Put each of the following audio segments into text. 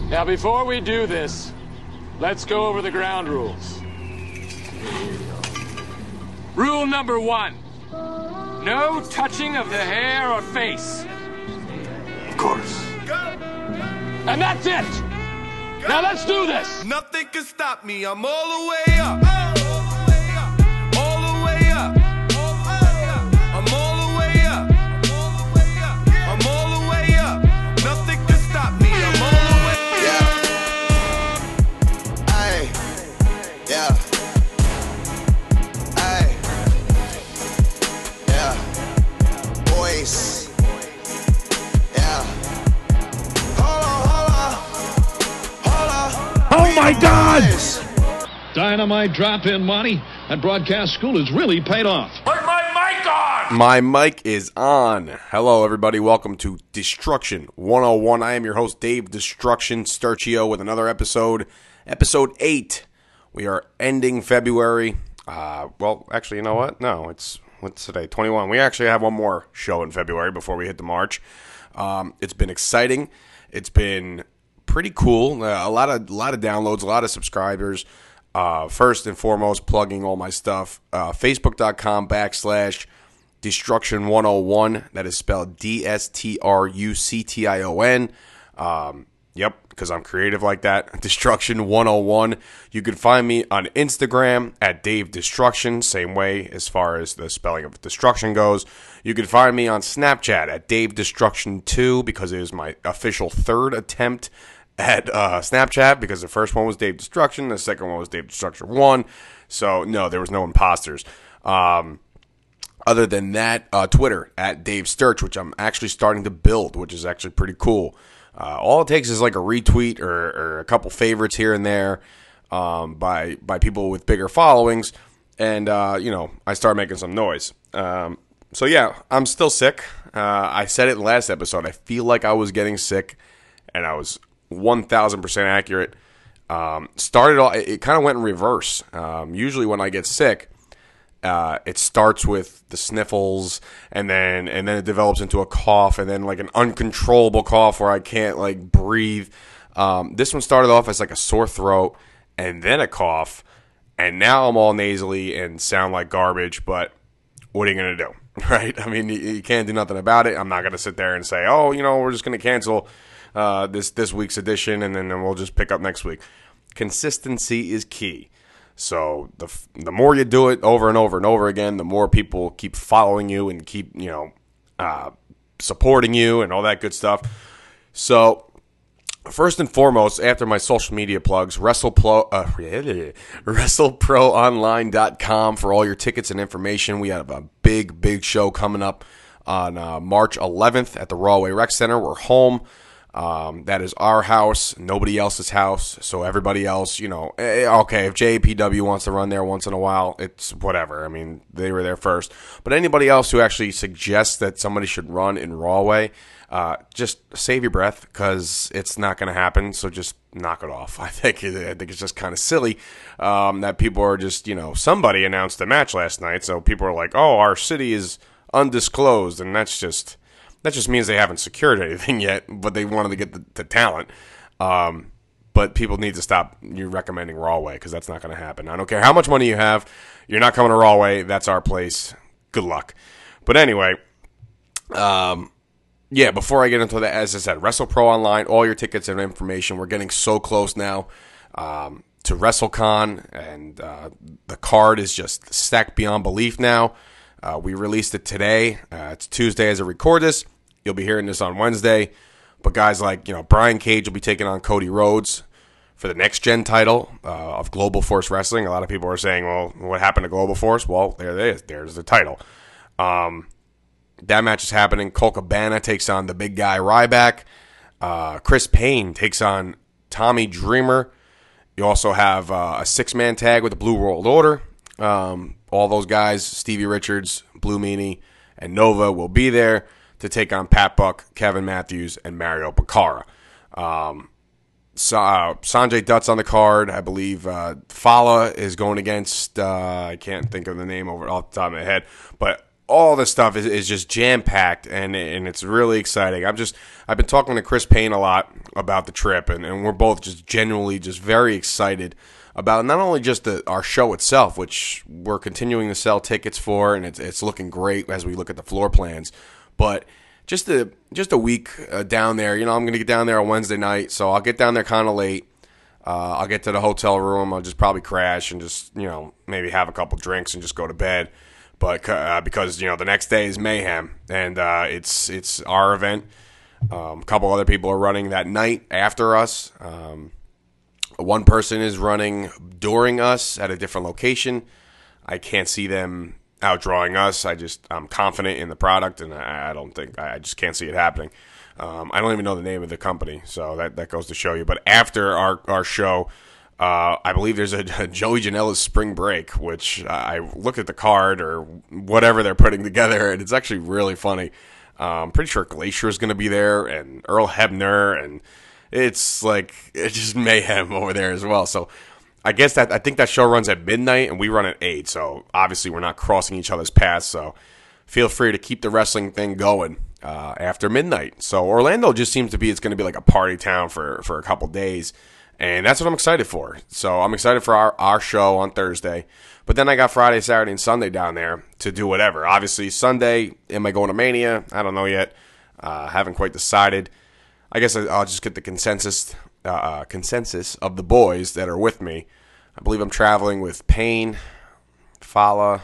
Now, before we do this, let's go over the ground rules. Rule number 1. No touching of the hair or face. Of course. And that's it! Now let's do this! Nothing can stop me, I'm all the way up. All the way up. I'm all the way up. I'm all the way up. Nothing can stop me, I'm all the way up. Yeah. Ay. Yeah. Ay. Yeah. Boys. Yeah. Oh my God! Dynamite drop-in money at broadcast school has really paid off. Put my mic on! My mic is on. Hello, everybody. Welcome to Destruction 101. I am your host, Dave Destruction Sturcio, with another episode, episode 8. We are ending February. Well, actually, you know what? No, what's today? 21. We actually have one more show in February before we hit the March. It's been exciting. It's been pretty cool. A lot of downloads, a lot of subscribers. First and foremost, plugging all my stuff. Facebook.com/Destruction101. That is spelled DSTRUCTION. Yep, because I'm creative like that. Destruction 101. You can find me on Instagram at Dave Destruction. Same way as far as the spelling of destruction goes. You can find me on Snapchat at Dave Destruction 2 because it is my official third attempt at Snapchat, because the first one was Dave Destruction, the second one was Dave Destruction 1. So, no, there was no imposters. Other than that, Twitter at Dave Sturch, which I'm actually starting to build, which is actually pretty cool. All it takes is like a retweet or a couple favorites here and there by people with bigger followings, and I start making some noise. So yeah, I'm still sick. I said it last episode. I feel like I was getting sick, and I was 1,000% accurate. Started all, it kind of went in reverse. Usually when I get sick, it starts with the sniffles, and then it develops into a cough, and then like an uncontrollable cough where I can't like breathe. This one started off as like a sore throat, and then a cough, and now I'm all nasally and sound like garbage. But what are you gonna do, right? I mean, you can't do nothing about it. I'm not gonna sit there and say, oh, we're just gonna cancel this week's edition, and then we'll just pick up next week. Consistency is key. So the more you do it over and over and over again, the more people keep following you and keep supporting you and all that good stuff. So first and foremost, after my social media plugs, WrestleProOnline.com for all your tickets and information. We have a big show coming up on March 11th at the Rawway Rec Center. We're home. That is our house, nobody else's house. So everybody else, okay, if JPW wants to run there once in a while, it's whatever. I mean, they were there first. But anybody else who actually suggests that somebody should run in Rawway, just save your breath, because it's not going to happen. So just knock it off. I think it's just kind of silly that people are just, somebody announced a match last night, so people are like, oh, our city is undisclosed, and that just means they haven't secured anything yet, but they wanted to get the talent. But people need to stop you recommending Rawway, because that's not going to happen. I don't care how much money you have. You're not coming to Rawway. That's our place. Good luck. But anyway, before I get into that, as I said, WrestlePro Online, all your tickets and information. We're getting so close now to WrestleCon, and the card is just stacked beyond belief now. We released it today. It's Tuesday as I record this. You'll be hearing this on Wednesday. But guys like, Brian Cage will be taking on Cody Rhodes for the next gen title of Global Force Wrestling. A lot of people are saying, well, what happened to Global Force? Well, there it is. There's the title. That match is happening. Colt Cabana takes on the big guy Ryback. Chris Payne takes on Tommy Dreamer. You also have a 6-man tag with the Blue World Order. All those guys, Stevie Richards, Blue Meanie, and Nova will be there to take on Pat Buck, Kevin Matthews, and Mario Picara. Sanjay Dutt's on the card. I believe Fala is going against, I can't think of the name off the top of my head, but all this stuff is just jam packed, and it's really exciting. I've been talking to Chris Payne a lot about the trip, and we're both just genuinely just very excited about not only just our show itself, which we're continuing to sell tickets for, and it's looking great as we look at the floor plans, but just a week down there. I'm going to get down there on Wednesday night, so I'll get down there kind of late. I'll get to the hotel room. I'll just probably crash and just maybe have a couple drinks and just go to bed. But because the next day is mayhem, and it's our event. A couple other people are running that night after us. One person is running during us at a different location. I can't see them outdrawing us. I'm confident in the product, and I just can't see it happening. I don't even know the name of the company, so that goes to show you. But after our show, I believe there's a Joey Janela's Spring Break, which I look at the card or whatever they're putting together, and it's actually really funny. I'm pretty sure Glacier is going to be there, and Earl Hebner, and it's just mayhem over there as well. So I think that show runs at midnight, and we run at 8. So obviously we're not crossing each other's paths. So feel free to keep the wrestling thing going after midnight. So Orlando just seems to be it's going to be like a party town for a couple days. And that's what I'm excited for. So I'm excited for our show on Thursday. But then I got Friday, Saturday, and Sunday down there to do whatever. Obviously, Sunday, am I going to Mania? I don't know yet. Haven't quite decided. I guess I'll just get the consensus of the boys that are with me. I believe I'm traveling with Payne, Fala,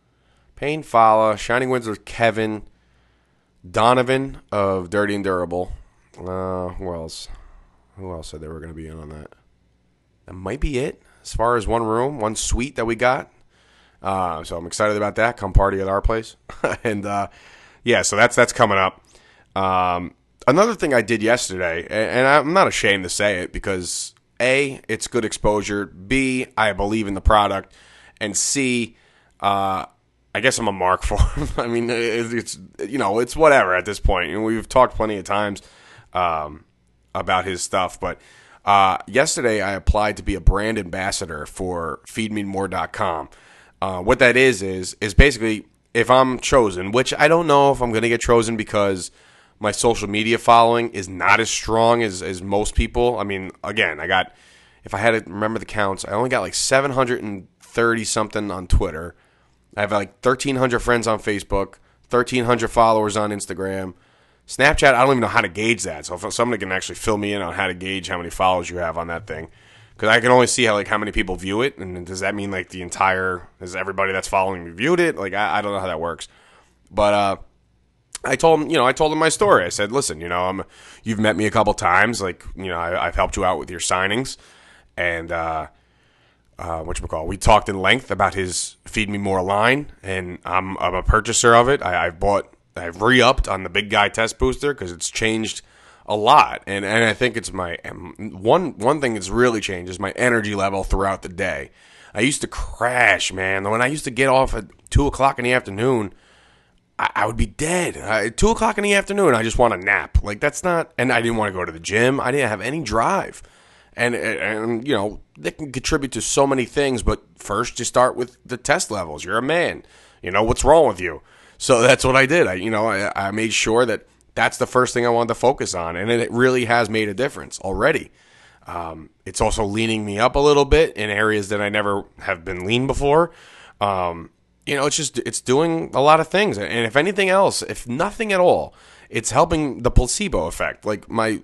Shining Winds with Kevin, Donovan of Dirty and Durable. Who else? Who else said they were going to be in on that? That might be it as far as one room, one suite that we got. So I'm excited about that. Come party at our place. And, so that's coming up. Another thing I did yesterday, and I'm not ashamed to say it because, A, it's good exposure. B, I believe in the product. And C, I guess I'm a mark for him. I mean, it's whatever at this point. And we've talked plenty of times about his stuff, but yesterday I applied to be a brand ambassador for feedmemore.com. What that is basically if I'm chosen, which I don't know if I'm going to get chosen because my social media following is not as strong as most people. I mean, again, if I had to remember the counts, I only got like 730 something on Twitter. I have like 1,300 friends on Facebook, 1,300 followers on Instagram. Snapchat, I don't even know how to gauge that. So if somebody can actually fill me in on how to gauge how many followers you have on that thing. Because I can only see how many people view it. And does that mean like is everybody that's following me viewed it? Like, I don't know how that works. But I told him my story. I said, listen, you've met me a couple times. Like, I've helped you out with your signings. And, we talked in length about his Feed Me More line. And I'm a purchaser of it. I've re-upped on the Big Guy Test Booster because it's changed a lot. And I think it's my one thing that's really changed is my energy level throughout the day. I used to crash, man. When I used to get off at 2 o'clock in the afternoon, I would be dead. At 2 o'clock in the afternoon, I just want to nap. Like, that's not... And I didn't want to go to the gym. I didn't have any drive. And they can contribute to so many things, but first you start with the test levels. You're a man. What's wrong with you? So that's what I did. I made sure that that's the first thing I wanted to focus on, and it really has made a difference already. It's also leaning me up a little bit in areas that I never have been lean before. It's doing a lot of things, and if anything else, if nothing at all, it's helping the placebo effect. Like my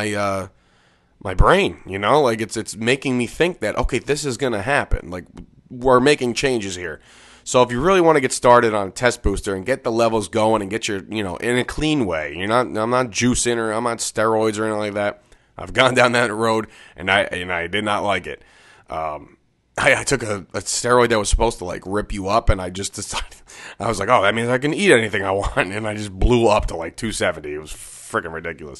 brain, like it's making me think that okay, this is gonna happen. Like we're making changes here. So if you really want to get started on a test booster and get the levels going and get your, in a clean way, I'm not juicing or I'm not steroids or anything like that. I've gone down that road and I did not like it. I took a steroid that was supposed to like rip you up, and I just decided, I was like, oh, that means I can eat anything I want, and I just blew up to like 270. It was freaking ridiculous.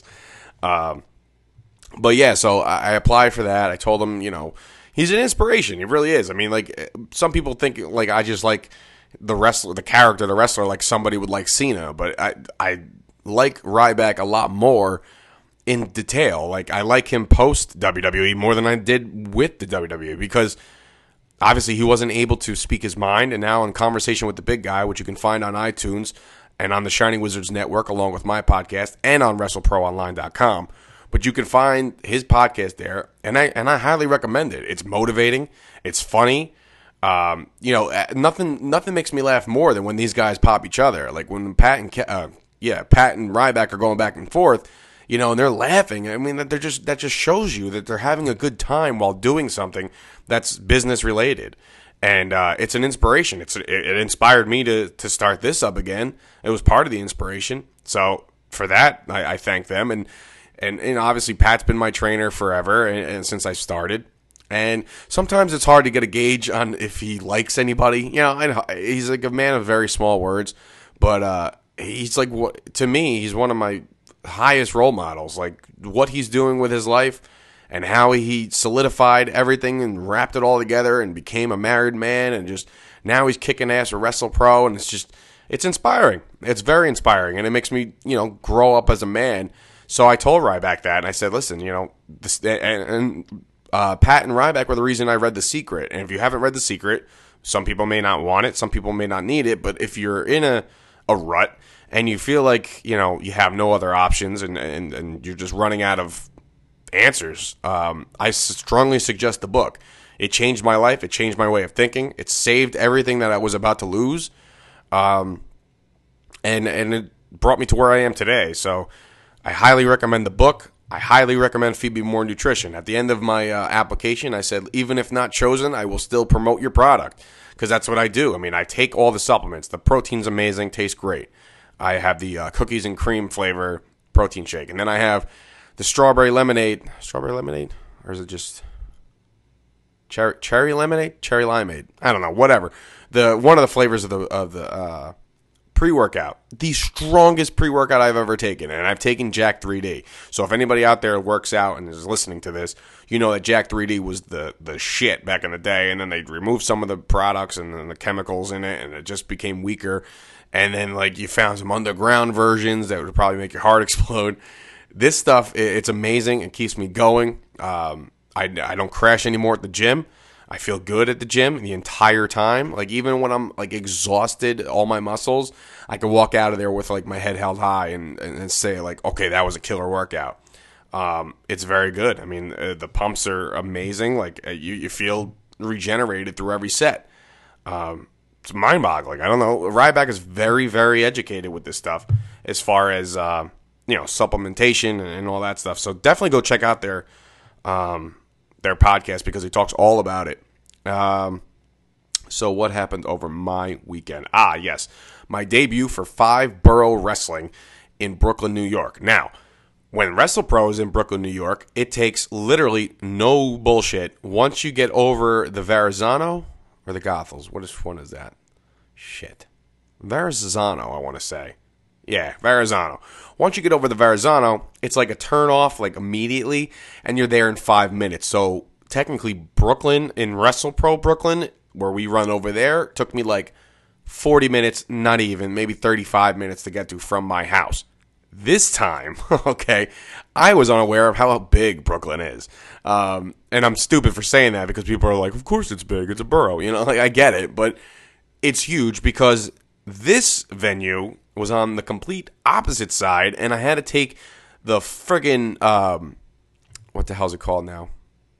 But yeah, so I applied for that. I told him, he's an inspiration. He really is. I mean, like, some people think, like, I just like the wrestler, like somebody would like Cena. But I like Ryback a lot more in detail. Like, I like him post WWE more than I did with the WWE because obviously he wasn't able to speak his mind, and now in Conversation with the Big Guy, which you can find on iTunes and on the Shining Wizards Network, along with my podcast, and on WrestleProOnline.com. But you can find his podcast there, and I highly recommend it. It's motivating. It's funny. Nothing makes me laugh more than when these guys pop each other. Like when Pat and Ryback are going back and forth, and they're laughing. I mean, that just shows you that they're having a good time while doing something that's business related. And it's an inspiration. It inspired me to start this up again. It was part of the inspiration. So for that, I thank them. And obviously Pat's been my trainer forever and since I started. And sometimes it's hard to get a gauge on if he likes anybody. He's like a man of very small words, but he's like, to me, he's one of my highest role models. Like what he's doing with his life and how he solidified everything and wrapped it all together and became a married man, and just now he's kicking ass at WrestlePro, and it's inspiring. It's very inspiring, and it makes me, grow up as a man. So I told Ryback that, and I said, listen, Pat and Ryback were the reason I read The Secret. And if you haven't read The Secret, some people may not want it, some people may not need it, but if you're in a rut and you feel like, you have no other options and you're just running out of answers, I strongly suggest the book. It changed my life. It changed my way of thinking. It saved everything that I was about to lose. And it brought me to where I am today. So I highly recommend the book. I highly recommend Feed Me More Nutrition. At the end of my application, I said, even if not chosen, I will still promote your product, because that's what I do. I mean, I take all the supplements. The protein's amazing, tastes great. I have the cookies and cream flavor protein shake, and then I have the strawberry lemonade. Strawberry lemonade? Or is it just cherry lemonade? Cherry limeade? I don't know. Whatever. One of the flavors of the pre-workout, the strongest pre-workout I've ever taken, and I've taken Jack 3D. So if anybody out there works out and is listening to this, you know that Jack 3D was the shit back in the day, and then they removed some of the products and then the chemicals in it, and it just became weaker. And then you found some underground versions that would probably make your heart explode. This stuff, it's amazing. It keeps me going. I don't crash anymore at the gym. I feel good at the gym the entire time. Like even when I'm exhausted, all my muscles, I can walk out of there with my head held high and say okay, that was a killer workout. It's very good. I mean, the pumps are amazing. You feel regenerated through every set. It's mind-boggling. I don't know. Ryback is very, very educated with this stuff as far as supplementation and all that stuff. So definitely go check out their podcast, because he talks all about it. So what happened over my weekend? Yes. My debut for 5 Borough Wrestling in Brooklyn, New York. Now, when WrestlePro is in Brooklyn, New York, it takes literally no bullshit. Once you get over the Verrazano or the Gothels, which one is that? Shit. Verrazano, I want to say. Yeah, Verrazano. Once you get over the Verrazano, it's like a turn off immediately, and you're there in 5 minutes. So technically Brooklyn, in WrestlePro Brooklyn, where we run over there, took me 40 minutes, not even, maybe 35 minutes to get to from my house. This time, okay, I was unaware of how big Brooklyn is. And I'm stupid for saying that, because people are like, of course it's big, it's a borough. I get it, but it's huge, because this venue was on the complete opposite side, and I had to take the friggin' what the hell's it called now?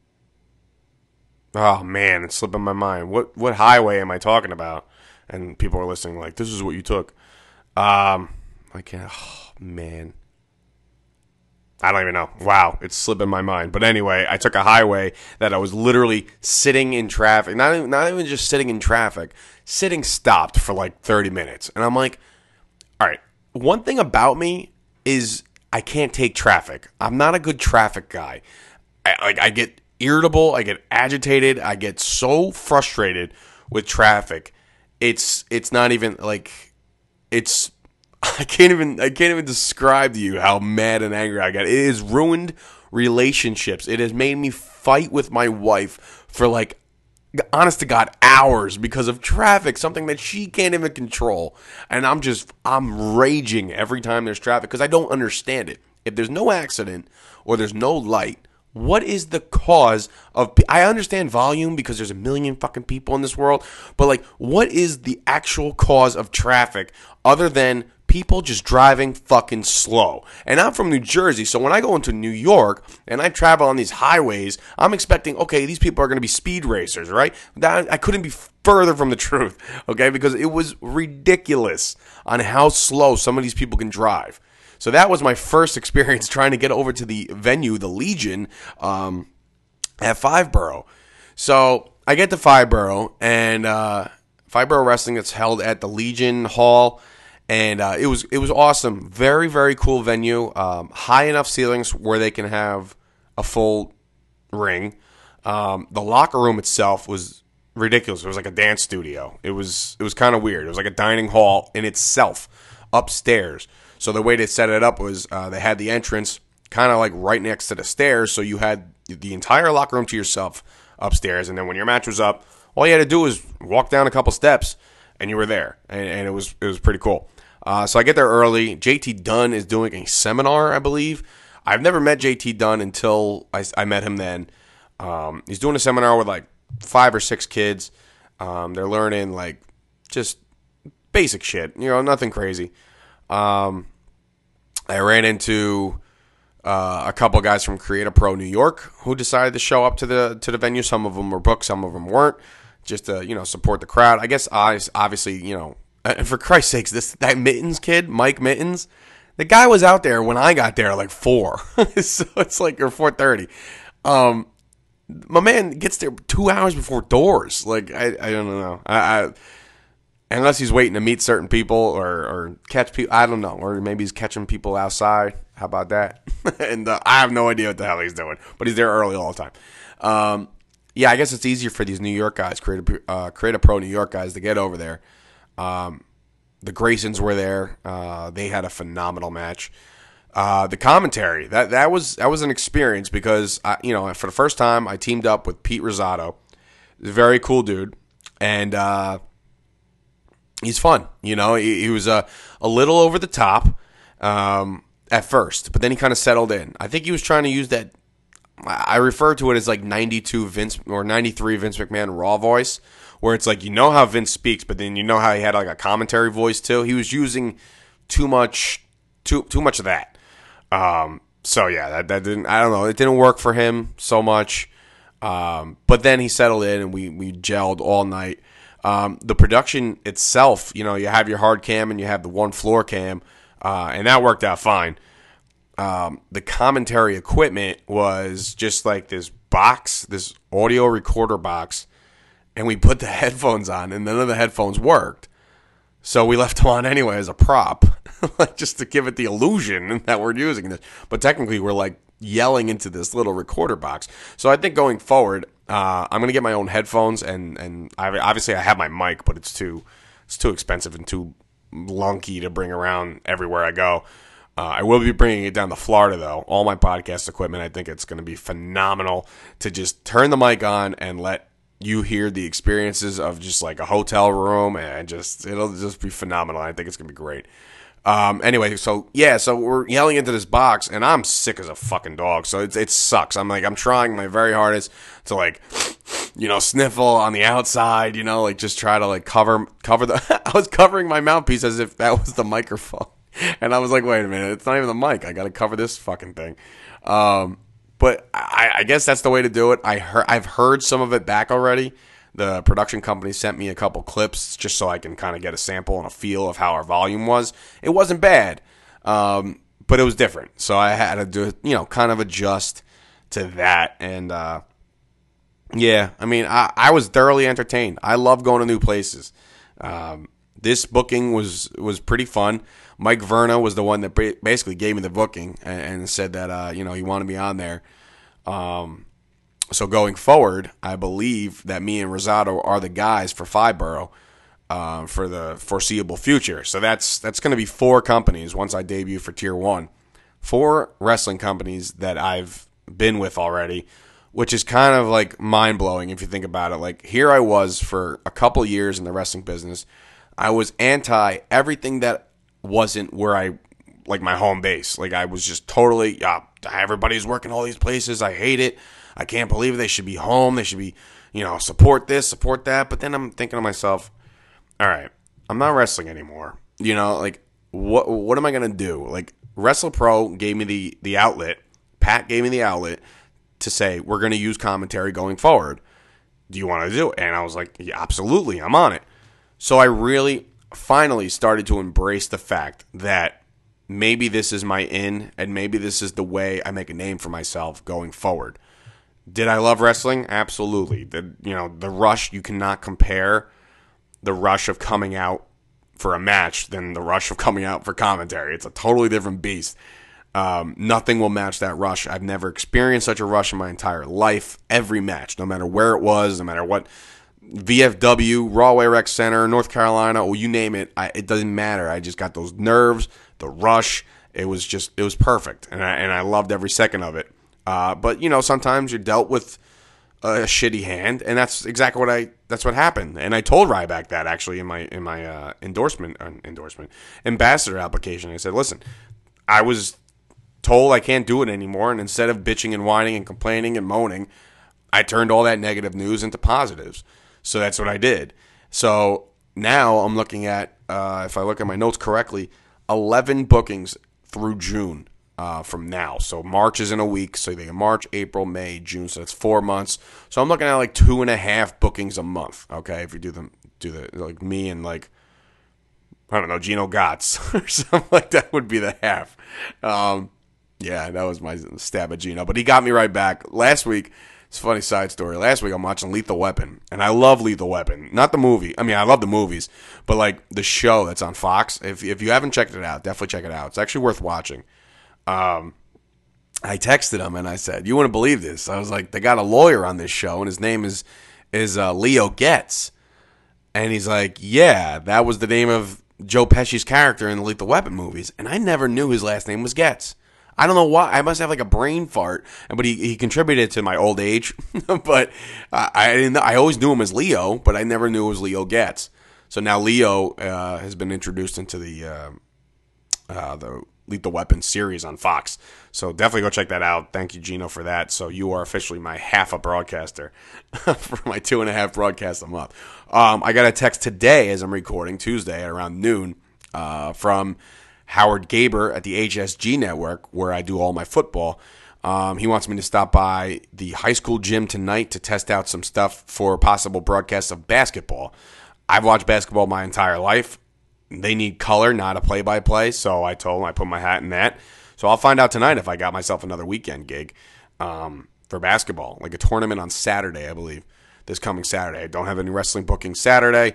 Oh man, it's slipping my mind. What highway am I talking about? And people are listening this is what you took. I can't. Oh man, I don't even know. Wow, it's slipping my mind. But anyway, I took a highway that I was literally sitting in traffic. Not even just sitting in traffic, sitting stopped for 30 minutes, and I'm like, all right, one thing about me is I can't take traffic. I'm not a good traffic guy. I get irritable. I get agitated. I get so frustrated with traffic. It's not even it's. I can't even describe to you how mad and angry I get. It has ruined relationships. It has made me fight with my wife for honest to God, hours because of traffic, something that she can't even control. And I'm raging every time there's traffic, because I don't understand it. If there's no accident or there's no light, what is the cause of, I understand volume because there's a million fucking people in this world, but like, what is the actual cause of traffic other than people just driving fucking slow? And I'm from New Jersey, so when I go into New York and I travel on these highways, I'm expecting, okay, these people are going to be speed racers, right? I couldn't be further from the truth, okay? Because it was ridiculous on how slow some of these people can drive. So that was my first experience trying to get over to the venue, the Legion, at Five Borough. So I get to Five Borough, and Five Borough Wrestling is held at the Legion Hall, and it was awesome. Very, very cool venue. High enough ceilings where they can have a full ring. The locker room itself was ridiculous. It was like a dance studio. It was kind of weird. It was like a dining hall in itself upstairs. So the way they set it up was they had the entrance kind of like right next to the stairs, so you had the entire locker room to yourself upstairs, and then when your match was up, all you had to do was walk down a couple steps, and you were there, and it was pretty cool. So I get there early. JT Dunn is doing a seminar, I believe. I've never met JT Dunn until I met him then. He's doing a seminar with like 5 or 6 kids. They're learning like just basic shit, nothing crazy. I ran into a couple guys from Create a Pro New York who decided to show up to the venue. Some of them were booked, some of them weren't, just to support the crowd. I guess obviously and for Christ's sakes, that Mittens kid, Mike Mittens, the guy was out there when I got there like 4, so it's like or 4:30. My man gets there 2 hours before doors. Like I don't know. Unless he's waiting to meet certain people or catch people, I don't know. Or maybe he's catching people outside. How about that? And I have no idea what the hell he's doing. But he's there early all the time. Yeah, I guess it's easier for these New York guys, Create a Pro New York guys, to get over there. The Graysons were there. They had a phenomenal match. The commentary, that was an experience because, for the first time, I teamed up with Pete Rosado. He's a very cool dude. And he's fun, He was a little over the top at first, but then he kind of settled in. I think he was trying to use that. I refer to it as like 92 Vince or 93 Vince McMahon Raw voice, where it's like how Vince speaks, but then how he had like a commentary voice too. He was using too much of that. So yeah, that didn't. I don't know. It didn't work for him so much. But then he settled in, and we gelled all night. The production itself, you have your hard cam and you have the one floor cam, and that worked out fine. The commentary equipment was just like this box, this audio recorder box, and we put the headphones on, and none of the headphones worked. So we left them on anyway as a prop, just to give it the illusion that we're using this. But technically, we're like yelling into this little recorder box. So I think going forward, I'm going to get my own headphones, and obviously I have my mic, but it's too expensive and too lunky to bring around everywhere I go. I will be bringing it down to Florida, though. All my podcast equipment, I think it's going to be phenomenal to just turn the mic on and let you hear the experiences of just like a hotel room, and it'll just be phenomenal. I think it's going to be great. Anyway, so we're yelling into this box, and I'm sick as a fucking dog, so it sucks. I'm trying my very hardest to like, sniffle on the outside, like just try to like cover the. I was covering my mouthpiece as if that was the microphone, and I was like, wait a minute, it's not even the mic. I got to cover this fucking thing. But I guess that's the way to do it. I've heard some of it back already. The production company sent me a couple clips just so I can kind of get a sample and a feel of how our volume was. It wasn't bad, but it was different. So I had to do, kind of adjust to that. And, yeah, I mean, I was thoroughly entertained. I love going to new places. This booking was pretty fun. Mike Verna was the one that basically gave me the booking and said that, he wanted me on there. So going forward, I believe that me and Rosado are the guys for Five Borough for the foreseeable future. So that's going to be 4 companies once I debut for Tier 1. 4 wrestling companies that I've been with already, which is kind of like mind-blowing if you think about it. Like, here I was for a couple years in the wrestling business. I was anti everything that wasn't where like my home base. Like, I was just totally, everybody's working all these places. I hate it. I can't believe it. They should be home. They should be, support this, support that. But then I'm thinking to myself, all right, I'm not wrestling anymore. Like, what am I going to do? Like, WrestlePro gave me the outlet. Pat gave me the outlet to say, we're going to use commentary going forward. Do you want to do it? And I was like, yeah, absolutely. I'm on it. So I really finally started to embrace the fact that maybe this is my in, and maybe this is the way I make a name for myself going forward. Did I love wrestling? Absolutely. The rush, you cannot compare the rush of coming out for a match than the rush of coming out for commentary. It's a totally different beast. Nothing will match that rush. I've never experienced such a rush in my entire life. Every match, no matter where it was, no matter what, VFW, Rawway Rec Center, North Carolina, or you name it, it doesn't matter. I just got those nerves, the rush. It was perfect, and I loved every second of it. But sometimes you're dealt with a shitty hand, and that's exactly what happened. And I told Ryback that actually in my endorsement ambassador application. I said, listen, I was told I can't do it anymore, and instead of bitching and whining and complaining and moaning, I turned all that negative news into positives. So that's what I did. So now I'm looking at, if I look at my notes correctly, 11 bookings through June from now. So March is in a week. So you think March, April, May, June. So that's 4 months. So I'm looking at like 2.5 bookings a month. Okay, if you do the like me and like, I don't know, Gino Gotts or something like that would be the half. Yeah, that was my stab at Gino. But he got me right back. Last week, it's a funny side story. Last week I'm watching Lethal Weapon, and I love Lethal Weapon. Not the movie. I mean, I love the movies, but like the show that's on Fox. If you haven't checked it out, definitely check it out. It's actually worth watching. I texted him and I said, "You wouldn't believe this." I was like, "They got a lawyer on this show, and his name is Leo Getz," and he's like, "Yeah, that was the name of Joe Pesci's character in the Lethal Weapon movies," and I never knew his last name was Getz. I don't know why. I must have like a brain fart, but he contributed to my old age. But I didn't know. I always knew him as Leo, but I never knew it was Leo Getz. So now Leo has been introduced into the Lethal Weapon series on Fox. So definitely go check that out. Thank you, Gino, for that. So you are officially my half a broadcaster for my 2.5 broadcasts a month. I got a text today as I'm recording, Tuesday at around noon, from Howard Gaber at the HSG Network, where I do all my football. He wants me to stop by the high school gym tonight to test out some stuff for possible broadcasts of basketball. I've watched basketball my entire life. They need color, not a play-by-play, so I told him I put my hat in that. So I'll find out tonight if I got myself another weekend gig for basketball, like a tournament on Saturday, I believe, this coming Saturday. I don't have any wrestling bookings Saturday.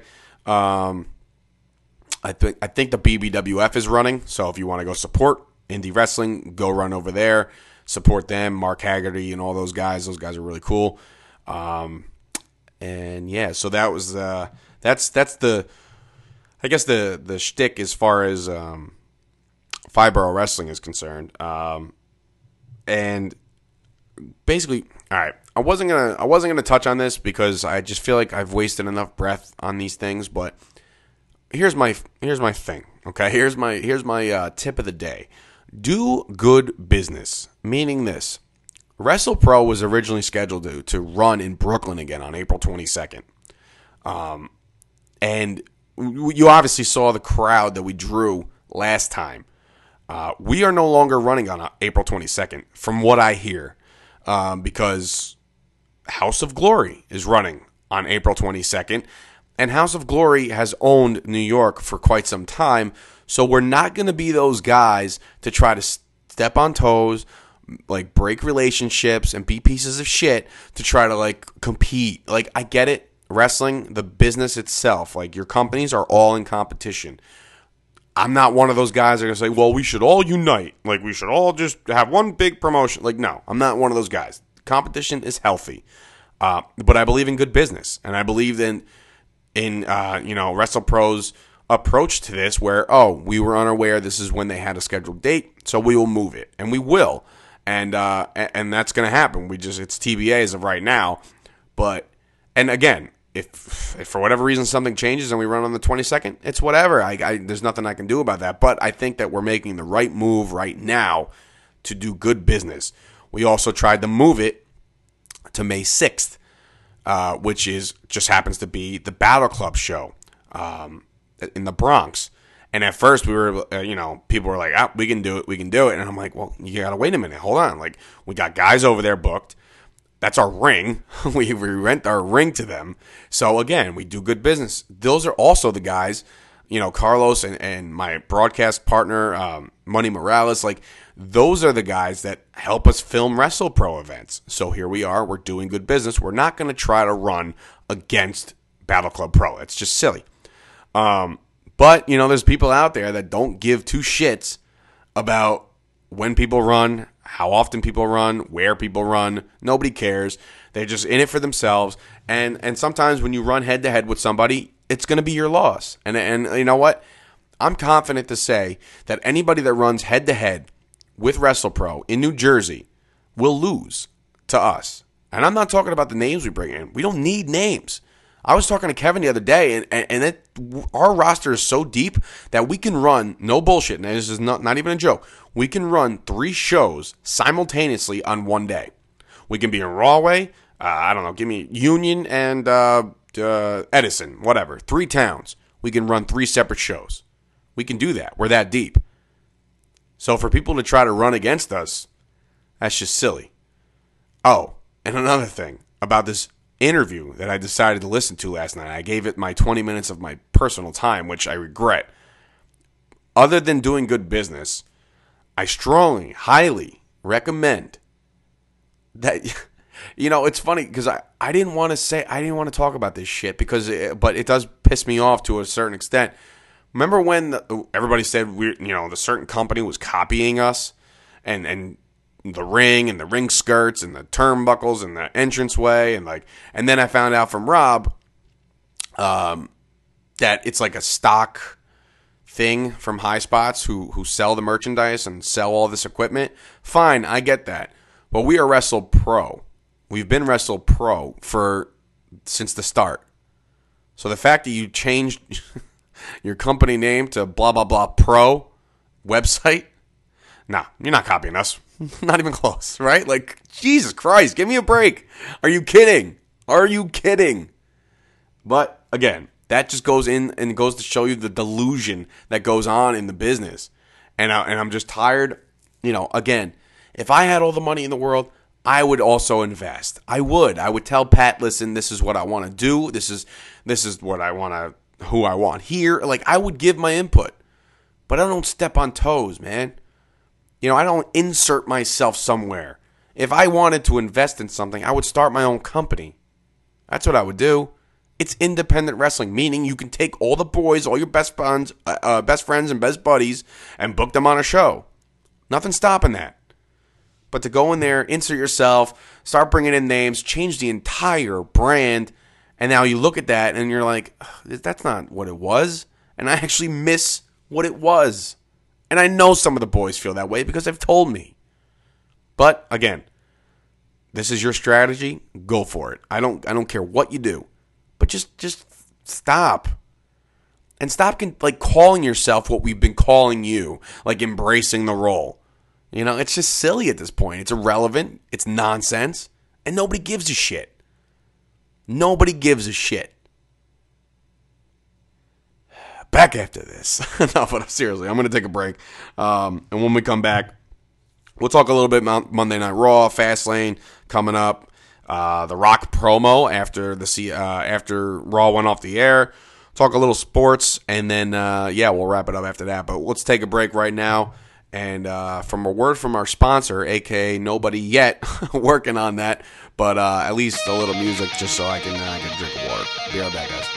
I think the BBWF is running, so if you want to go support indie wrestling, go run over there, support them, Mark Haggerty and all those guys. Those guys are really cool. And yeah, so that was that's the, I guess the shtick as far as Fireborough Wrestling is concerned. And basically, all right, I wasn't gonna touch on this because I just feel like I've wasted enough breath on these things, but Here's my thing, okay? Here's my tip of the day. Do good business, meaning this. WrestlePro was originally scheduled to run in Brooklyn again on April 22nd. And you obviously saw the crowd that we drew last time. We are no longer running on April 22nd, from what I hear, because House of Glory is running on April 22nd. And House of Glory has owned New York for quite some time, so we're not going to be those guys to try to step on toes, like break relationships and be pieces of shit to try to like compete. Like, I get it, wrestling, the business itself, like your companies are all in competition. I'm not one of those guys that are going to say, well, we should all unite. Like, we should all just have one big promotion. Like, no, I'm not one of those guys. Competition is healthy. But I believe in good business, and I believe in WrestlePro's approach to this, where we were unaware this is when they had a scheduled date, so we will move it, and we will, and that's going to happen. It's TBA as of right now, and again, if for whatever reason something changes and we run on the 22nd, it's whatever. There's nothing I can do about that, but I think that we're making the right move right now to do good business. We also tried to move it to May 6th, which just happens to be the Battle Club show in the Bronx. And at first we were, people were like, we can do it. And I'm like, well, you got to wait a minute. Hold on. Like, we got guys over there booked. That's our ring. we rent our ring to them. So again, we do good business. Those are also the guys, Carlos and my broadcast partner, Money Morales. Like, those are the guys that help us film WrestlePro events. So here we are. We're doing good business. We're not going to try to run against Battle Club Pro. It's just silly. But, there's people out there that don't give two shits about when people run, how often people run, where people run. Nobody cares. They're just in it for themselves. And sometimes when you run head-to-head with somebody, it's going to be your loss. And you know what? I'm confident to say that anybody that runs head-to-head with WrestlePro in New Jersey will lose to us. And I'm not talking about the names we bring in. We don't need names. I was talking to Kevin the other day, and our roster is so deep that we can run, no bullshit, and this is not even a joke, we can run 3 shows simultaneously on one day. We can be in Rahway, give me Union and Edison, whatever, 3 towns. We can run 3 separate shows. We can do that. We're that deep. So for people to try to run against us, that's just silly. Oh, and another thing about this interview that I decided to listen to last night. I gave it my 20 minutes of my personal time, which I regret. Other than doing good business, I strongly, highly recommend that, it's funny because I didn't want to talk about this shit but it does piss me off to a certain extent. Remember when everybody said the certain company was copying us and the ring and the ring skirts and the turnbuckles and the entranceway and then I found out from Rob that it's like a stock thing from High Spots who sell the merchandise and sell all this equipment. Fine, I get that. But we are WrestlePro. We've been WrestlePro since the start. So the fact that you changed your company name to blah blah blah pro website, nah, you're not copying us. Not even close, right? Like, Jesus Christ, give me a break. Are you kidding? But, again, that just goes in and goes to show you the delusion that goes on in the business. And I'm just tired. Again, if I had all the money in the world, I would also invest. I would tell Pat, listen, this is what I want to do. This is what I want to, who I want here. Like, I would give my input. But I don't step on toes, man. I don't insert myself somewhere. If I wanted to invest in something, I would start my own company. That's what I would do. It's independent wrestling, meaning you can take all the boys, all your best friends and best buddies, and book them on a show. Nothing stopping that. But to go in there, insert yourself, start bringing in names, change the entire brand, and now you look at that and you're like, that's not what it was. And I actually miss what it was. And I know some of the boys feel that way because they've told me. But again, this is your strategy. Go for it. I don't care what you do, but just stop. And stop calling yourself what we've been calling you, like embracing the role. It's just silly at this point. It's irrelevant. It's nonsense, and nobody gives a shit. Nobody gives a shit. Back after this. No, but seriously, I'm going to take a break. And when we come back, we'll talk a little bit about Monday Night Raw, Fastlane coming up, the Rock promo after Raw went off the air. Talk a little sports, and then, we'll wrap it up after that. But let's take a break right now. And from a word from our sponsor, a.k.a. Nobody Yet, working on that, but at least a little music just so I can get a drink of water. Be right back, guys.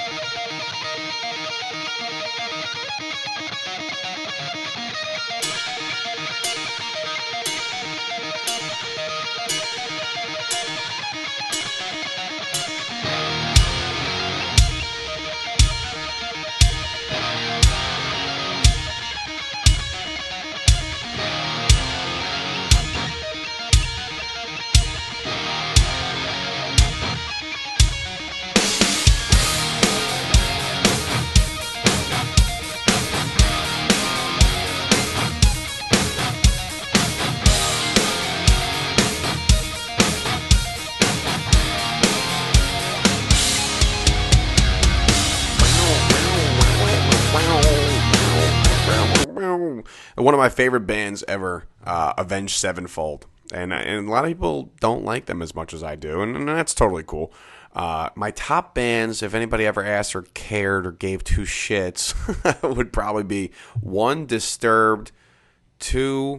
one of my favorite bands ever, Avenged Sevenfold. And a lot of people don't like them as much as I do, and that's totally cool. My top bands, if anybody ever asked or cared or gave two shits, would probably be 1, Disturbed, 2,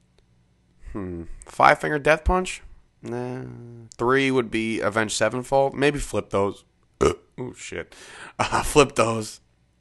Five Finger Death Punch. 3 would be Avenged Sevenfold. Maybe flip those. Oh shit, flip those.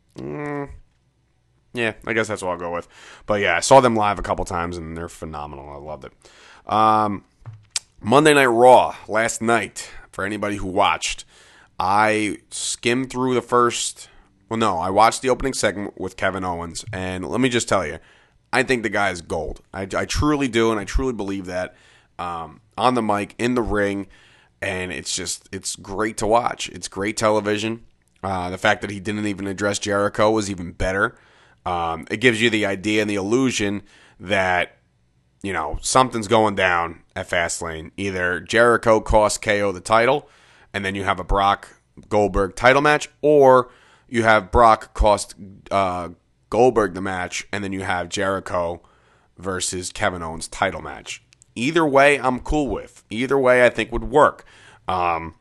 Yeah, I guess that's what I'll go with. But yeah, I saw them live a couple times and they're phenomenal. I loved it. Monday Night Raw last night. For anybody who watched, I skimmed through the first. Well, no, I watched the opening segment with Kevin Owens, and let me just tell you, I think the guy is gold. I truly do, and I truly believe that. On the mic, in the ring, and it's great to watch. It's great television. The fact that he didn't even address Jericho was even better. It gives you the idea and the illusion that, you know, something's going down at Fastlane. Either Jericho costs KO the title, and then you have a Brock Goldberg title match, or you have Brock cost Goldberg the match, and then you have Jericho versus Kevin Owens title match. Either way, I'm cool with. Either way, I think would work. I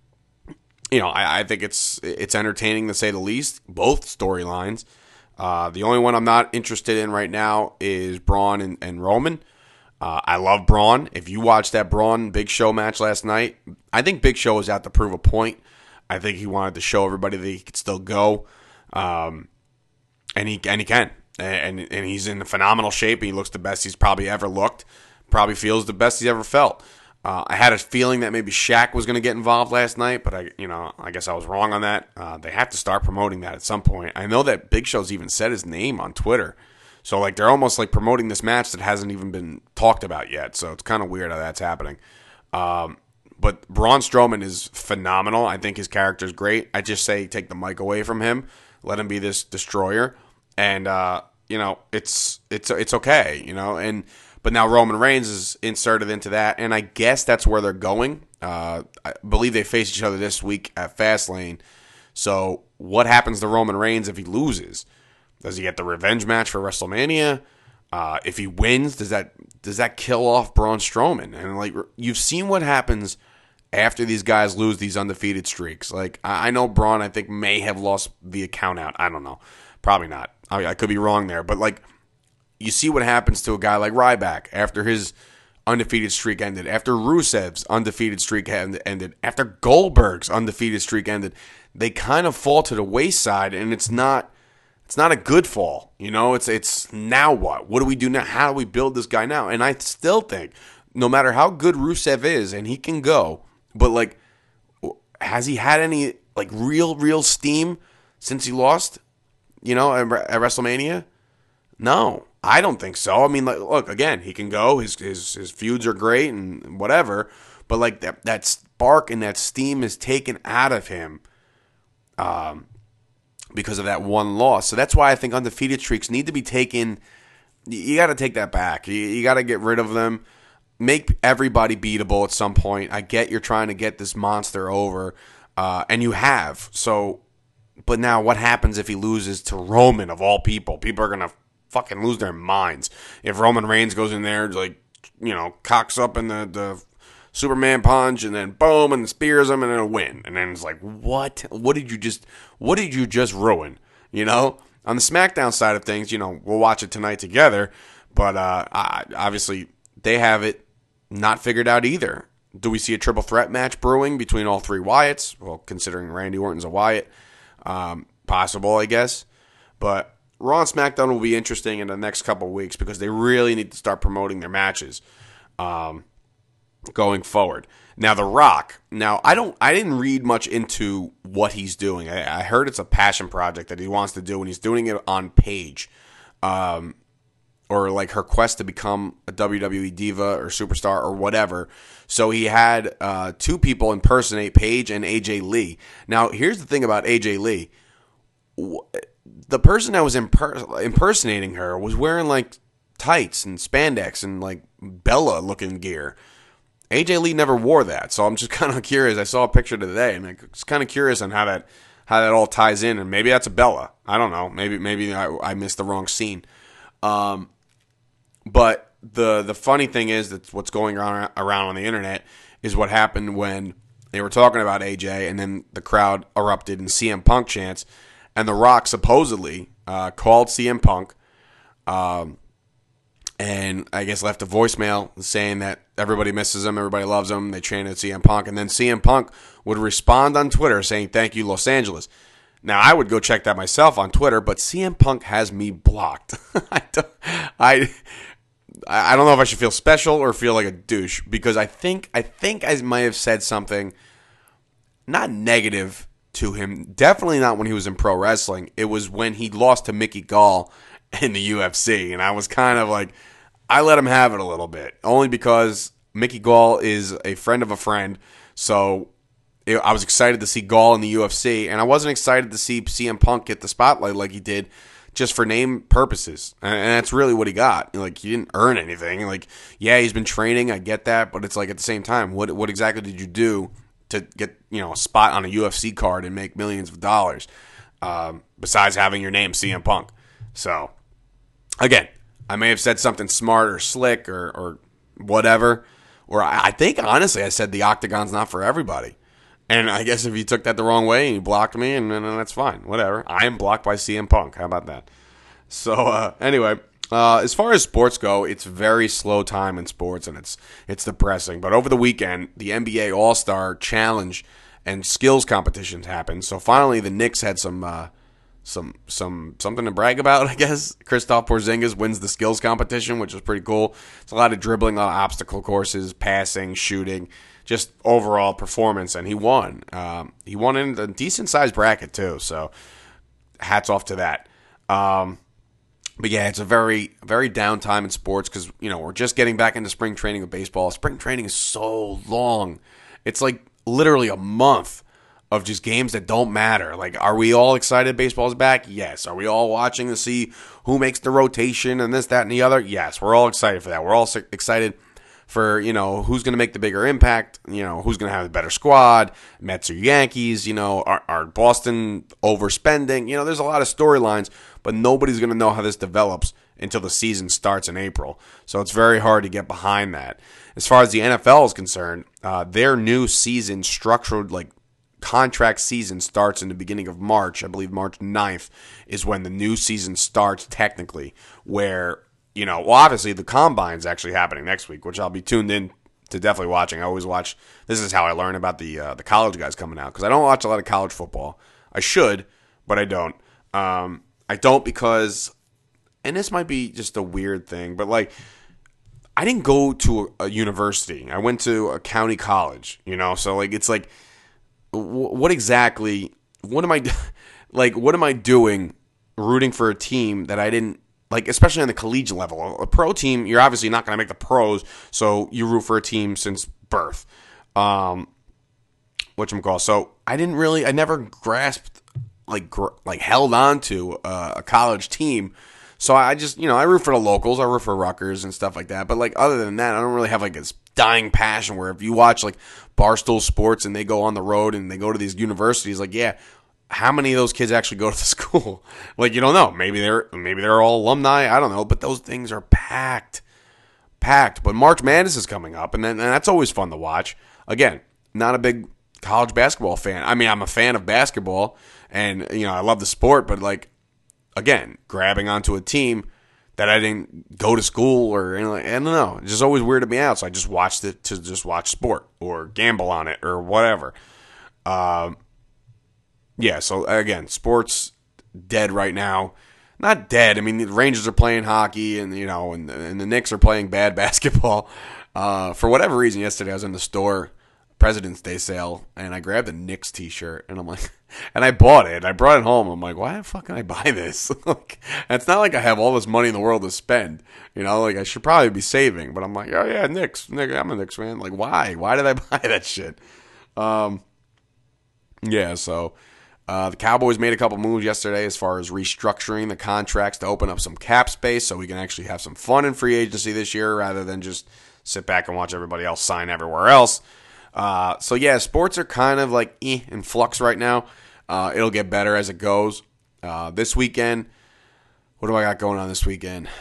think it's entertaining to say the least. Both storylines. The only one I'm not interested in right now is Braun and Roman. I love Braun. If you watched that Braun Big Show match last night, I think Big Show was out to prove a point. I think he wanted to show everybody that he could still go, and he can. And he's in phenomenal shape. He looks the best he's probably ever looked. Probably feels the best he's ever felt. I had a feeling that maybe Shaq was going to get involved last night, but I guess I was wrong on that. They have to start promoting that at some point. I know that Big Show's even said his name on Twitter. So like they're almost like promoting this match that hasn't even been talked about yet. So it's kind of weird how that's happening. But Braun Strowman is phenomenal. I think his character's great. I just say take the mic away from him, let him be this destroyer, and it's okay, But now Roman Reigns is inserted into that, and I guess that's where they're going. I believe they face each other this week at Fastlane. So what happens to Roman Reigns if he loses? Does he get the revenge match for WrestleMania? If he wins, does that kill off Braun Strowman? And like you've seen what happens after these guys lose these undefeated streaks. Like I know Braun, I think may have lost the count out. I don't know, probably not. I could be wrong there, but like. You see what happens to a guy like Ryback after his undefeated streak ended, after Rusev's undefeated streak ended, after Goldberg's undefeated streak ended. They kind of fall to the wayside, and it's not a good fall. It's now what? What do we do now? How do we build this guy now? And I still think, no matter how good Rusev is, and he can go, but like, has he had any like real steam since he lost? At WrestleMania? No. I don't think so. I mean, like, look, again, he can go. His feuds are great and whatever, but like that spark and that steam is taken out of him because of that one loss. So that's why I think undefeated streaks need to be taken. You got to take that back. You got to get rid of them. Make everybody beatable at some point. I get you're trying to get this monster over, and you have. So, but now what happens if he loses to Roman of all people? People are gonna fucking lose their minds if Roman Reigns goes in there cocks up in the Superman punch and then boom and spears him and it'll win, and then it's like what did you just ruin? On the SmackDown side of things, we'll watch it tonight together, but obviously they have it not figured out either. Do we see a triple threat match brewing between all three Wyatts? Well, considering Randy Orton's a Wyatt, possible, I guess, but Raw and SmackDown will be interesting in the next couple of weeks because they really need to start promoting their matches going forward. Now, The Rock. Now, I didn't read much into what he's doing. I heard it's a passion project that he wants to do, and he's doing it on Paige, or like her quest to become a WWE diva or superstar or whatever. So he had two people impersonate Paige and AJ Lee. Now, here's the thing about AJ Lee. The person that was impersonating her was wearing like tights and spandex and like Bella looking gear. AJ Lee never wore that, so I'm just kind of curious. I saw a picture today, and I'm just kind of curious on how that all ties in. And maybe that's a Bella. I don't know. Maybe I missed the wrong scene. But the funny thing is that what's going on around on the internet is what happened when they were talking about AJ, and then the crowd erupted in CM Punk chants, and The Rock supposedly called CM Punk, and I guess left a voicemail saying that everybody misses him, everybody loves him. They chanted CM Punk, and then CM Punk would respond on Twitter saying, "Thank you, Los Angeles." Now, I would go check that myself on Twitter, but CM Punk has me blocked. I don't know if I should feel special or feel like a douche, because I think I might have said something not negative to him. Definitely not when he was in pro wrestling. It was when he lost to Mickey Gall in the UFC, and I was kind of like, I let him have it a little bit, only because Mickey Gall is a friend of a friend, so I was excited to see Gall in the UFC, and I wasn't excited to see CM Punk get the spotlight like he did just for name purposes, and that's really what he got. Like, he didn't earn anything. Like, yeah, he's been training, I get that, but it's like at the same time, what exactly did you do to get a spot on a UFC card and make millions of dollars besides having your name CM Punk? So, again, I may have said something smart or slick or whatever, or I think, honestly, I said the Octagon's not for everybody. And I guess if you took that the wrong way and you blocked me, and that's fine. Whatever. I am blocked by CM Punk. How about that? So, anyway, as far as sports go, it's very slow time in sports, and it's depressing. But over the weekend, the NBA All-Star Challenge and skills competitions happened. So finally, the Knicks had something to brag about, I guess. Kristaps Porzingis wins the skills competition, which is pretty cool. It's a lot of dribbling, a lot of obstacle courses, passing, shooting, just overall performance, and he won. He won in a decent-sized bracket, too, so hats off to that. But, yeah, it's a very, very down time in sports because, we're just getting back into spring training with baseball. Spring training is so long. It's like literally a month of just games that don't matter. Like, are we all excited baseball's back? Yes. Are we all watching to see who makes the rotation and this, that, and the other? Yes, we're all excited for that. We're all excited for, who's going to make the bigger impact, who's going to have the better squad, Mets or Yankees, are Boston overspending? There's a lot of storylines, but nobody's going to know how this develops until the season starts in April. So it's very hard to get behind that. As far as the NFL is concerned, their new season structured, contract season starts in the beginning of March. I believe March 9th is when the new season starts technically, where obviously the Combine's actually happening next week, which I'll be tuned in to definitely watching. I always watch. This is how I learn about the college guys coming out, because I don't watch a lot of college football. I should, but I don't. I don't because, and this might be just a weird thing, but I didn't go to a university. I went to a county college, so it's like, what exactly, what am I doing rooting for a team that I didn't, especially on the collegiate level? A pro team, you're obviously not going to make the pros, so you root for a team since birth. Whatchamacallit. So I never grasped, held on to a college team. So I just, I root for the locals. I root for Rutgers and stuff like that. But other than that, I don't really have this dying passion where if you watch Barstool Sports and they go on the road and they go to these universities, yeah, how many of those kids actually go to the school? You don't know. Maybe they're all alumni. I don't know. But those things are packed. But March Madness is coming up, and that's always fun to watch. Again, not a big college basketball fan. I mean, I'm a fan of basketball, and I love the sport. But again, grabbing onto a team that I didn't go to school or I don't know. It just always weirded me out. So I just watched it to just watch sport or gamble on it or whatever. Yeah, so again, sports dead right now. Not dead. I mean, the Rangers are playing hockey, and and the Knicks are playing bad basketball. For whatever reason, yesterday I was in the store, President's Day sale, and I grabbed a Knicks T-shirt, and I'm like, and I bought it. I brought it home. I'm like, why the fuck can I buy this? It's not like I have all this money in the world to spend. I should probably be saving, but I'm like, oh yeah, Knicks. I'm a Knicks fan. Why? Why did I buy that shit? Yeah, so. The Cowboys made a couple moves yesterday as far as restructuring the contracts to open up some cap space so we can actually have some fun in free agency this year rather than just sit back and watch everybody else sign everywhere else. So, yeah, sports are kind of in flux right now. It'll get better as it goes. This weekend, what do I got going on this weekend?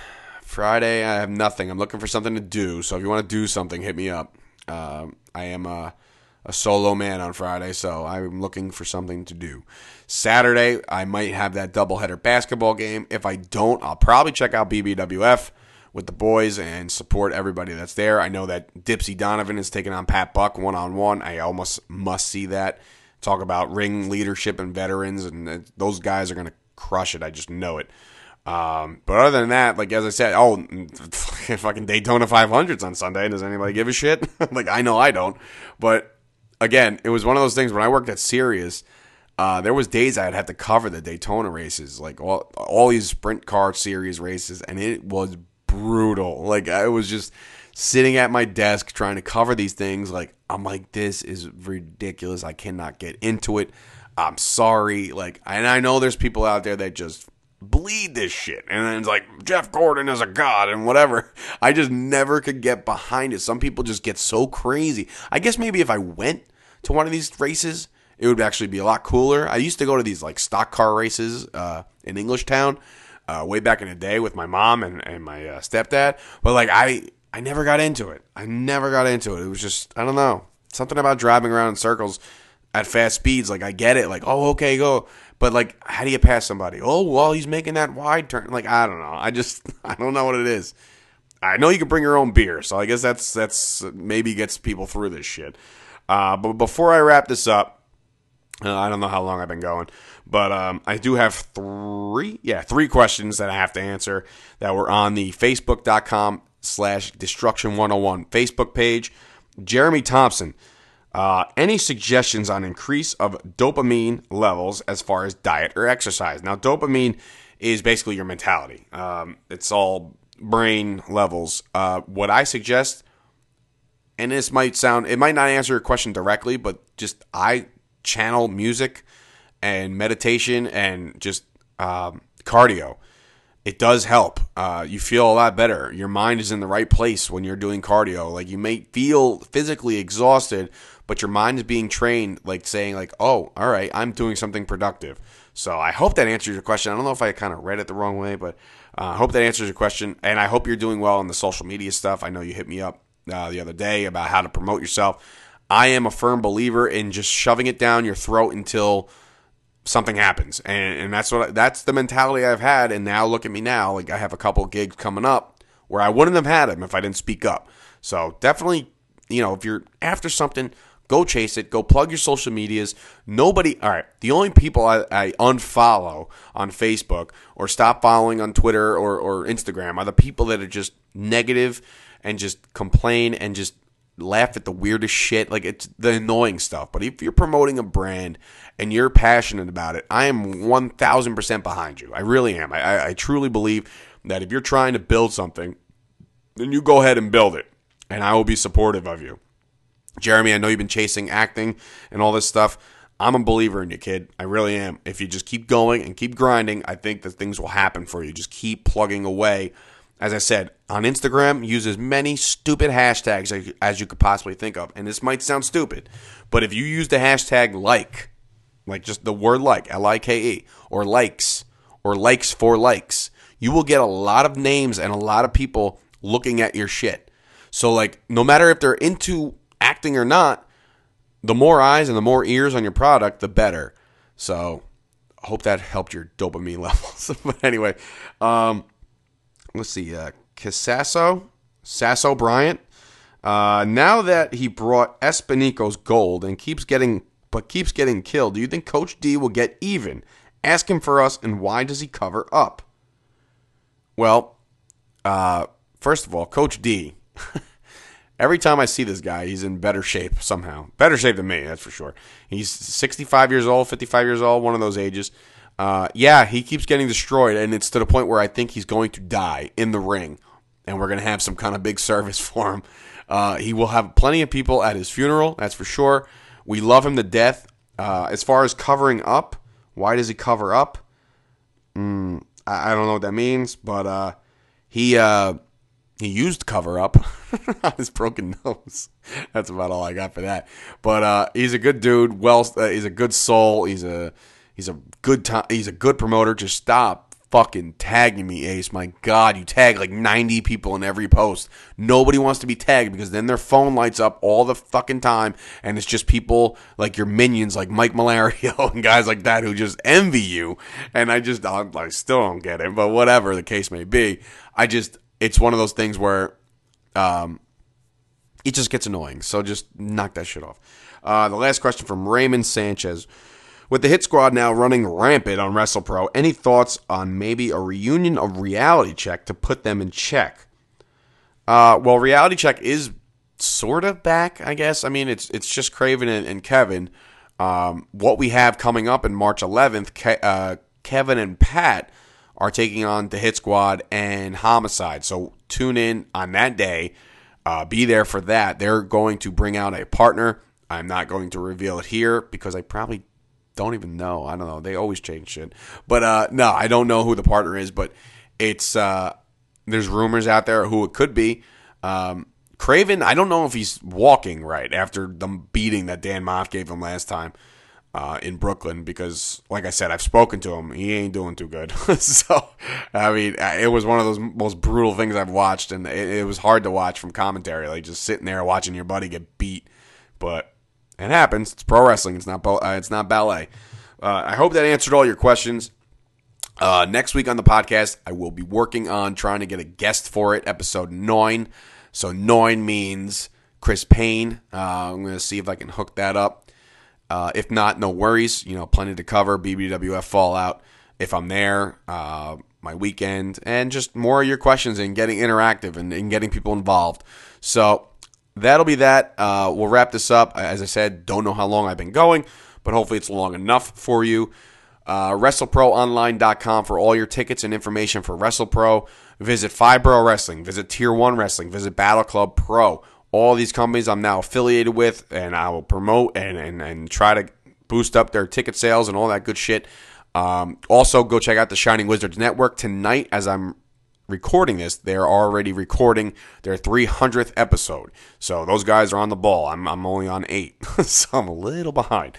Friday, I have nothing. I'm looking for something to do. So if you want to do something, hit me up. I am a solo man on Friday, so I'm looking for something to do. Saturday, I might have that doubleheader basketball game. If I don't, I'll probably check out BBWF with the boys and support everybody that's there. I know that Dipsy Donovan is taking on Pat Buck one-on-one. I almost must see that. Talk about ring leadership and veterans, and those guys are going to crush it. I just know it. But other than that, like as I said, fucking Daytona 500's on Sunday. Does anybody give a shit? Like, I know I don't. But again, it was one of those things when I worked at Sirius, there was days I'd have to cover the Daytona races, like all these sprint car series races, and it was brutal. Like, I was just sitting at my desk trying to cover these things. Like, I'm like, this is ridiculous. I cannot get into it. I'm sorry. Like, and I know there's people out there that just bleed this shit, and then it's like Jeff Gordon is a god and whatever. I just never could get behind it. Some people just get so crazy. I guess maybe if I went to one of these races, it would actually be a lot cooler. I used to go to these like stock car races in Englishtown way back in the day with my mom and my stepdad, but like I never got into it. It was just, I don't know, something about driving around in circles at fast speeds. Like, I get it, like, oh, okay, go. But, like, how do you pass somebody? Oh, well, he's making that wide turn. Like, I don't know. I don't know what it is. I know you can bring your own beer, so I guess that's maybe gets people through this shit. But before I wrap this up, I don't know how long I've been going, but I do have three questions that I have to answer that were on the Facebook.com/Destruction101 Facebook page. Jeremy Thompson. Any suggestions on increase of dopamine levels as far as diet or exercise? Now, dopamine is basically your mentality. It's all brain levels. What I suggest, and it might not answer your question directly, but just I channel music and meditation and just cardio. It does help. You feel a lot better. Your mind is in the right place when you're doing cardio. Like, you may feel physically exhausted, but your mind is being trained, like saying like, oh, all right, I'm doing something productive. So I hope that answers your question. I don't know if I kind of read it the wrong way, but I hope that answers your question. And I hope you're doing well on the social media stuff. I know you hit me up the other day about how to promote yourself. I am a firm believer in just shoving it down your throat until something happens, and that's the mentality I've had. And now look at me now. Like, I have a couple gigs coming up where I wouldn't have had them if I didn't speak up. So definitely, if you're after something, go chase it. Go plug your social medias. All right, the only people I unfollow on Facebook or stop following on Twitter or Instagram are the people that are just negative and just complain and just laugh at the weirdest shit. Like, it's the annoying stuff. But if you're promoting a brand and you're passionate about it, I am 1,000% behind you. I really am. I truly believe that if you're trying to build something, then you go ahead and build it, and I will be supportive of you. Jeremy, I know you've been chasing acting and all this stuff. I'm a believer in you, kid. I really am. If you just keep going and keep grinding, I think that things will happen for you. Just keep plugging away. As I said, on Instagram, use as many stupid hashtags as you could possibly think of. And this might sound stupid, but if you use the hashtag like just the word like, L-I-K-E, or likes, or likes for likes, you will get a lot of names and a lot of people looking at your shit. So, like, no matter if they're into acting or not, the more eyes and the more ears on your product, the better. So, I hope that helped your dopamine levels. But anyway, let's see, Sasso Bryant. Now that he brought Espinico's gold and keeps getting killed, do you think Coach D will get even? Ask him for us, and why does he cover up? Well, first of all, Coach D, every time I see this guy, he's in better shape somehow. Better shape than me, that's for sure. He's 65 years old, 55 years old, one of those ages. Yeah, he keeps getting destroyed, and it's to the point where I think he's going to die in the ring, and we're going to have some kind of big service for him. He will have plenty of people at his funeral, that's for sure. We love him to death. As far as covering up, why does he cover up? I don't know what that means, but he used cover up on his broken nose. That's about all I got for that. But he's a good dude. He's a good soul. He's a good promoter. Just stop fucking tagging me, Ace. My God, you tag like 90 people in every post. Nobody wants to be tagged because then their phone lights up all the fucking time, and it's just people like your minions, like Mike Malario and guys like that who just envy you. And I still don't get it, but whatever the case may be, it's one of those things where it just gets annoying. So just knock that shit off. The last question from Raymond Sanchez. With the Hit Squad now running rampant on WrestlePro, any thoughts on maybe a reunion of Reality Check to put them in check? Well, Reality Check is sort of back, I guess. I mean, it's just Craven and Kevin. What we have coming up in March 11th, Kevin and Pat are taking on the Hit Squad and Homicide. So tune in on that day. Be there for that. They're going to bring out a partner. I'm not going to reveal it here because I probably don't even know. I don't know. They always change shit. But no, I don't know who the partner is, but it's there's rumors out there who it could be. Craven, I don't know if he's walking right after the beating that Dan Moff gave him last time in Brooklyn because, like I said, I've spoken to him. He ain't doing too good. So, I mean, it was one of those most brutal things I've watched, and it was hard to watch from commentary, like just sitting there watching your buddy get beat. But it happens. It's pro wrestling. It's not ballet. I hope that answered all your questions. Next week on the podcast, I will be working on trying to get a guest for it, episode 9. So 9 means Chris Payne. I'm going to see if I can hook that up. If not, no worries. Plenty to cover. BBWF Fallout. If I'm there, my weekend, and just more of your questions and getting interactive and getting people involved. So that'll be that. We'll wrap this up. As I said, don't know how long I've been going, but hopefully it's long enough for you. WrestleProOnline.com for all your tickets and information for WrestlePro. Visit Fibro Wrestling. Visit Tier 1 Wrestling. Visit Battle Club Pro. All these companies I'm now affiliated with, and I will promote and try to boost up their ticket sales and all that good shit. Also, go check out the Shining Wizards Network. Tonight, as I'm recording this, they're already recording their 300th episode. So those guys are on the ball. I'm only on 8, so I'm a little behind.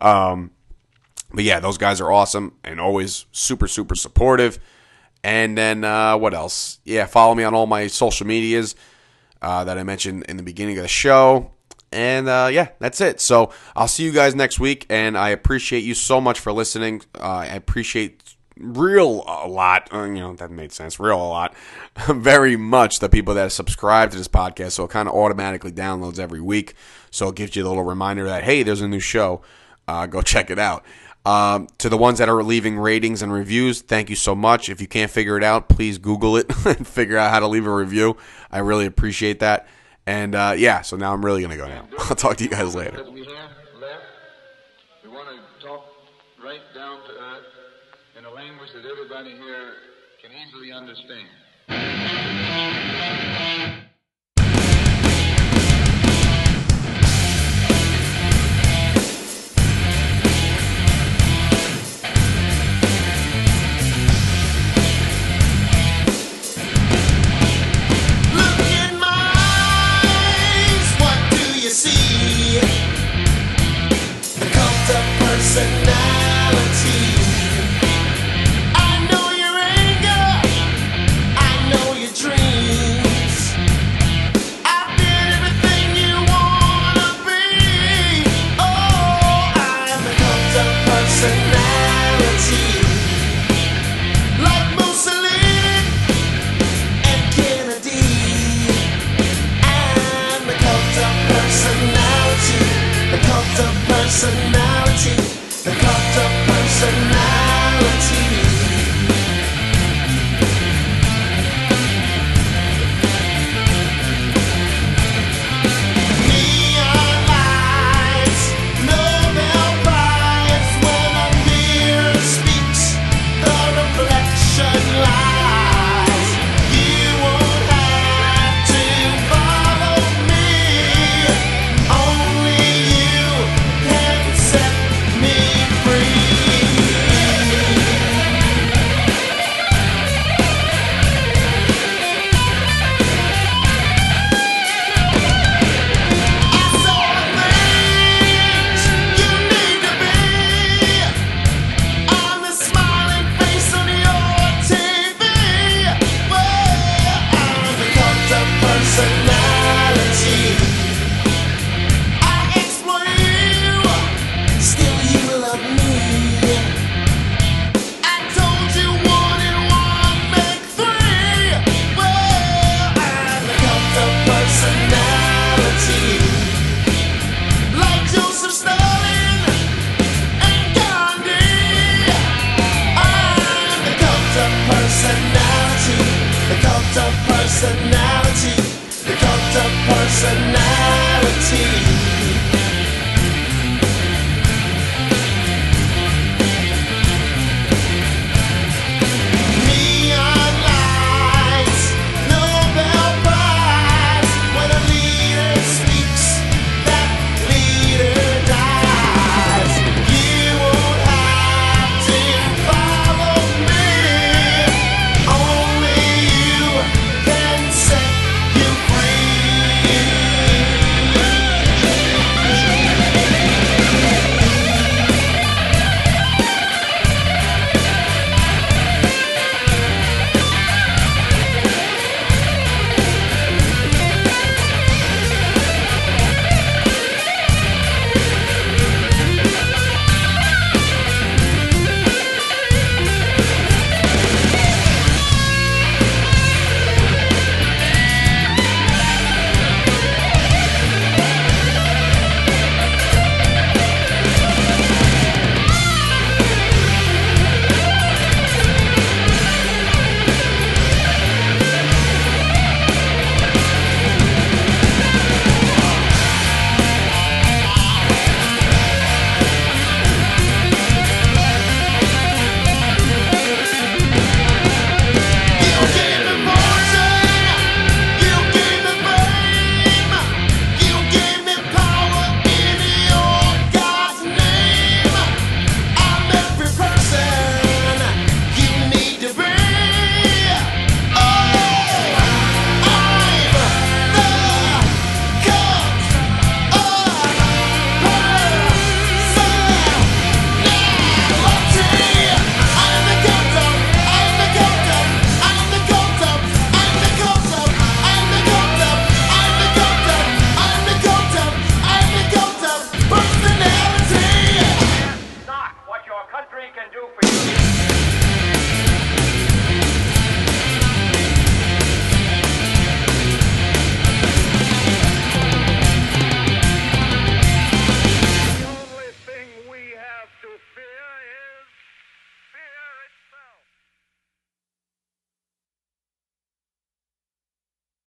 But yeah, those guys are awesome and always super, super supportive. And then what else? Yeah, follow me on all my social medias that I mentioned in the beginning of the show. And yeah, that's it. So I'll see you guys next week, and I appreciate you so much for listening. I appreciate a lot, that made sense, a lot, very much the people that subscribe to this podcast, so it kind of automatically downloads every week, so it gives you a little reminder that, hey, there's a new show, go check it out. To the ones that are leaving ratings and reviews, thank you so much. If you can't figure it out, please Google it and figure out how to leave a review. I really appreciate that. And yeah, so now I'm really going to go now. I'll talk to you guys later. That we have left, we want to talk right down to earth in a language that everybody here can easily understand. Personality, the cult of personality. Neon lights, Nobel Prize. When a mirror speaks, the reflection lies. You won't have to follow me. Only you can set me free. personality, the cult of personality.